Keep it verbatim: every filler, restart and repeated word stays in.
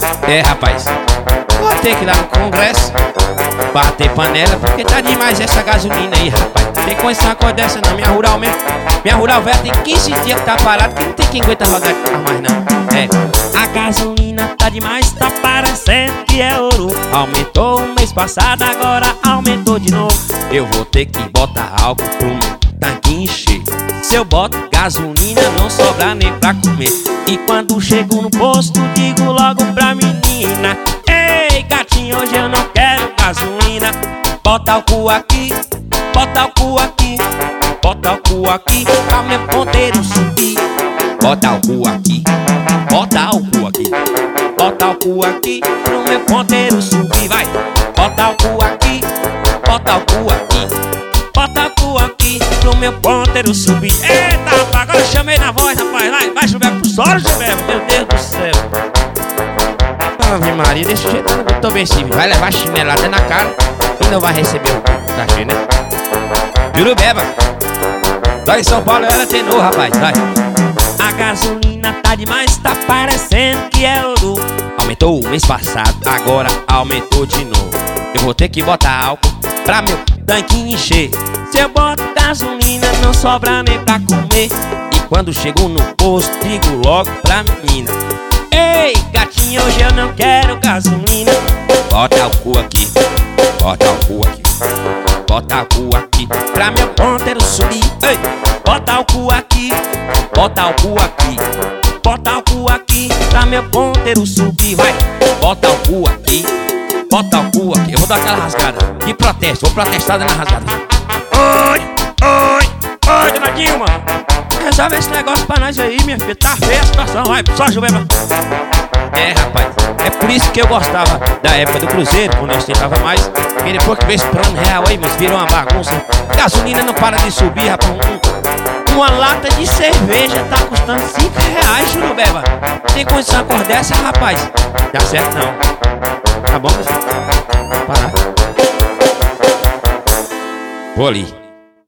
É, rapaz, vou ter que ir lá no Congresso bater panela, porque tá demais essa gasolina aí, rapaz. Não tem condição com dessa não, minha rural mesmo. Minha rural velha tem quinze dias que tá parado, que não tem quem aguenta rodar mais não. É, A gasolina tá demais, tá parecendo que é ouro. aumentou o mês passado, agora aumentou de novo. Eu vou ter que botar álcool pro meu tanque encher. Se eu boto gasolina, não sobra nem pra comer. E quando chego no posto, digo logo pra menina: ei, gatinho, hoje eu não quero gasolina. Bota o cu aqui, bota o cu aqui, bota o cu aqui, pra meu ponteiro subir. Bota o cu aqui, bota o cu aqui, bota o cu aqui, pro meu ponteiro subir, vai. Bota o cu aqui, bota o cu aqui, bota o cu aqui, pro meu ponteiro subir. Eita, rapaz, agora eu chamei na voz, rapaz. Vai, vai, Gilberto, pro solo, Gilberto. Meu Deus do céu. Ave Maria, desse jeito eu não tô bem sim. Vai levar chinelada na cara e não vai receber o cachê, né? Jurubeba, lá em São Paulo ela tenor, rapaz, vai. A gasolina tá demais, tá parecendo que é ouro. Aumentou o mês passado, agora aumentou de novo. Eu vou ter que botar álcool pra meu tanque encher. Se eu boto gasolina, não sobra nem pra comer. E quando chego no posto, digo logo pra menina: ei, gatinho, hoje eu não quero gasolina. bota o cu aqui, bota o cu aqui, bota o cu aqui, pra meu ponteiro subir. Ei, bota o cu aqui, bota o cu aqui, bota o cu aqui, pra meu ponteiro subir, vai. Bota o cu aqui, bota o cu aqui. Eu vou dar aquela rasgada de protesto, vou protestar dando rasgada. Oi, oi, oi, dona Dilma, resolve esse negócio pra nós aí, minha filha. Tá feia a situação, vai, só Gilberto. É, rapaz, é por isso que eu gostava da época do Cruzeiro, quando eu ostentava mais. Porque depois que veio esse plano real aí, mas virou uma bagunça. Gasolina não para de subir, rapaz. Um, uma lata de cerveja tá custando cinco reais, Jurubeba. Tem condição com dessa, rapaz? Dá certo não. Tá bom, pessoal? Parar. Vou ali.